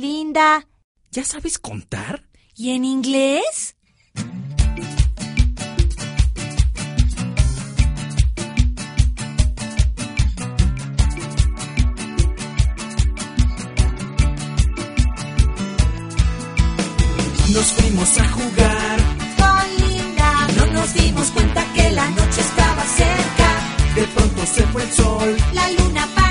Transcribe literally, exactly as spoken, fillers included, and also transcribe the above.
Linda. ¿Ya sabes contar? ¿Y en inglés? Nos fuimos a jugar Con Linda. y no nos dimos cuenta que la noche estaba cerca. De pronto se fue el sol. La luna